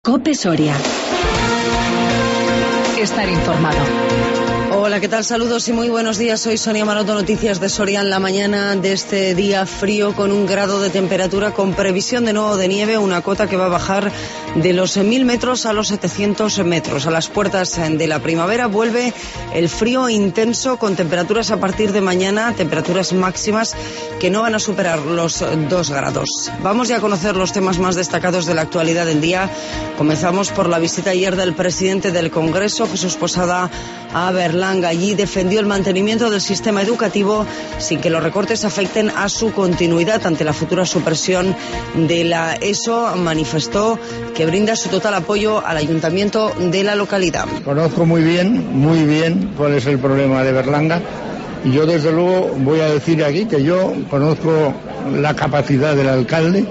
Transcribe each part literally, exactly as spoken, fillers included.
COPE Soria. Estar informado. Hola, ¿qué tal? Saludos y muy buenos días. Soy Sonia Maroto, noticias de Soria en la mañana de este día frío con un grado de temperatura con previsión de nuevo de nieve, una cota que va a bajar de los mil metros a los setecientos metros. A las puertas de la primavera vuelve el frío intenso con temperaturas a partir de mañana, temperaturas máximas que no van a superar los dos grados. Vamos ya a conocer los temas más destacados de la actualidad del día. Comenzamos por la visita ayer del presidente del Congreso, Jesús Posada, a Berlanga. Allí defendió el mantenimiento del sistema educativo sin que los recortes afecten a su continuidad ante la futura supresión de la ESO. Manifestó que brinda su total apoyo al ayuntamiento de la localidad. Conozco muy bien, muy bien cuál es el problema de Berlanga y yo desde luego voy a decir aquí que yo conozco la capacidad del alcalde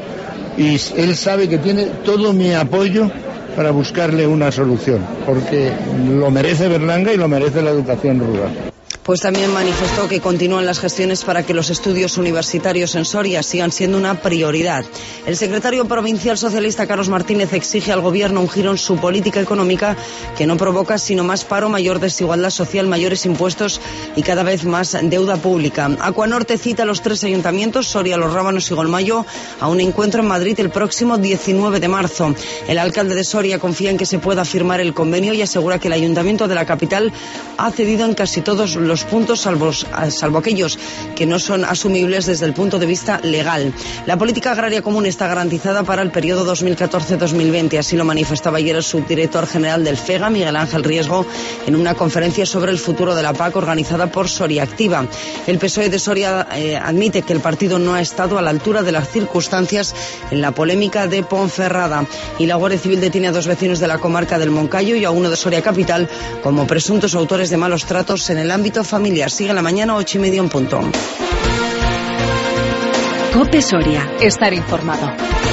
y él sabe que tiene todo mi apoyo para buscarle una solución, porque lo merece Berlanga y lo merece la educación rural. Pues también manifestó que continúan las gestiones para que los estudios universitarios en Soria sigan siendo una prioridad. El secretario provincial socialista Carlos Martínez exige al gobierno un giro en su política económica que no provoca sino más paro, mayor desigualdad social, mayores impuestos y cada vez más deuda pública. Acuanorte cita a los tres ayuntamientos, Soria, Los Rábanos y Golmayo, a un encuentro en Madrid el próximo diecinueve de marzo. El alcalde de Soria confía en que se pueda firmar el convenio y asegura que el ayuntamiento de la capital ha cedido en casi todos los puntos, salvo, salvo aquellos que no son asumibles desde el punto de vista legal. La política agraria común está garantizada para el periodo dos mil catorce dos mil veinte, así lo manifestaba ayer el subdirector general del FEGA, Miguel Ángel Riesgo, en una conferencia sobre el futuro de la P A C organizada por Soria Activa. El P S O E de Soria eh, admite que el partido no ha estado a la altura de las circunstancias en la polémica de Ponferrada, y la Guardia Civil detiene a dos vecinos de la comarca del Moncayo y a uno de Soria Capital como presuntos autores de malos tratos en el ámbito familiar. Sigue la mañana, ocho y medio en punto. COPE Soria. Estar informado.